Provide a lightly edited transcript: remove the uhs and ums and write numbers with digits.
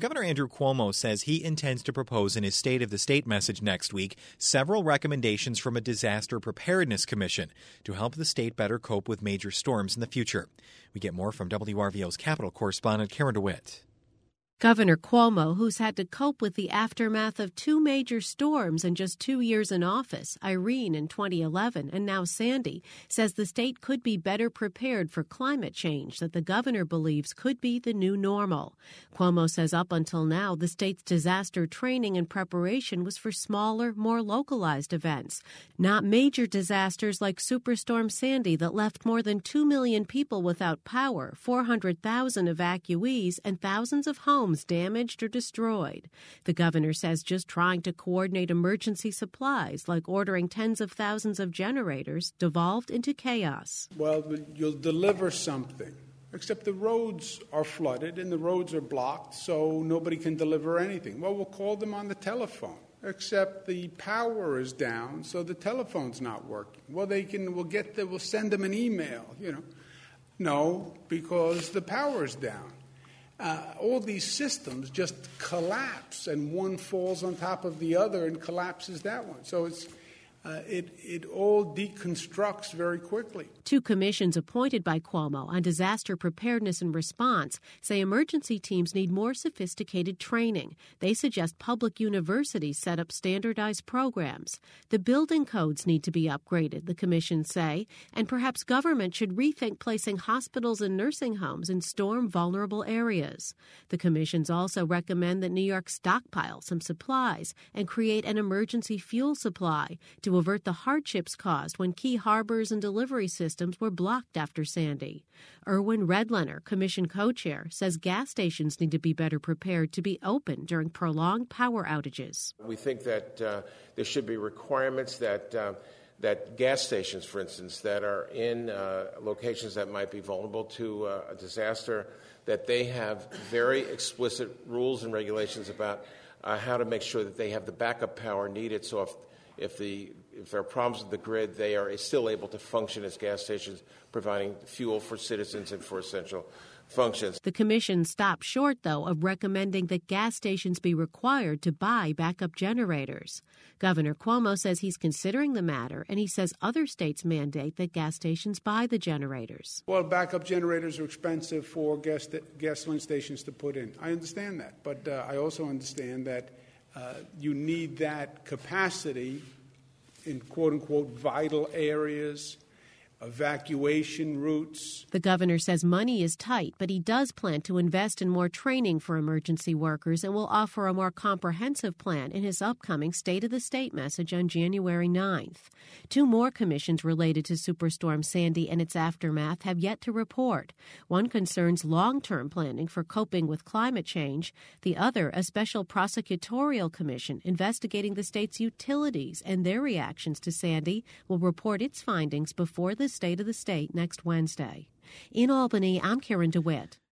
Governor Andrew Cuomo says he intends to propose in his State of the State message next week several recommendations from a disaster preparedness commission to help the state better cope with major storms in the future. We get more from WRVO's Capitol correspondent Karen DeWitt. Governor Cuomo, who's had to cope with the aftermath of two major storms in just 2 years in office, Irene in 2011 and now Sandy, says the state could be better prepared for climate change that the governor believes could be the new normal. Cuomo says up until now, the state's disaster training and preparation was for smaller, more localized events, not major disasters like Superstorm Sandy that left more than 2 million people without power, 400,000 evacuees, and thousands of homes damaged or destroyed. The governor says just trying to coordinate emergency supplies, like ordering tens of thousands of generators, devolved into chaos. Well, you'll deliver something, except the roads are flooded and the roads are blocked, so nobody can deliver anything. Well, we'll call them on the telephone, except the power is down, so the telephone's not working. Well, we'll send them an email, No, because the power is down. All these systems just collapse, and one falls on top of the other and collapses that one. So it all deconstructs very quickly. Two commissions appointed by Cuomo on disaster preparedness and response say emergency teams need more sophisticated training. They suggest public universities set up standardized programs. The building codes need to be upgraded, the commissions say, and perhaps government should rethink placing hospitals and nursing homes in storm-vulnerable areas. The commissions also recommend that New York stockpile some supplies and create an emergency fuel supply to avert the hardships caused when key harbors and delivery systems were blocked after Sandy. Erwin Redlener, commission co-chair, says gas stations need to be better prepared to be open during prolonged power outages. We think that there should be requirements that gas stations, for instance, that are in locations that might be vulnerable to a disaster, that they have very explicit rules and regulations about how to make sure that they have the backup power needed. So if there are problems with the grid, they are still able to function as gas stations, providing fuel for citizens and for essential functions. The commission stopped short, though, of recommending that gas stations be required to buy backup generators. Governor Cuomo says he's considering the matter, and he says other states mandate that gas stations buy the generators. Well, backup generators are expensive for gasoline stations to put in. I understand that, but I also understand that you need that capacity in quote-unquote vital areas, evacuation routes. The governor says money is tight, but he does plan to invest in more training for emergency workers and will offer a more comprehensive plan in his upcoming State of the State message on January 9th. Two more commissions related to Superstorm Sandy and its aftermath have yet to report. One concerns long-term planning for coping with climate change. The other, a special prosecutorial commission investigating the state's utilities and their reactions to Sandy, will report its findings before the State of the State next Wednesday. In Albany, I'm Karen DeWitt.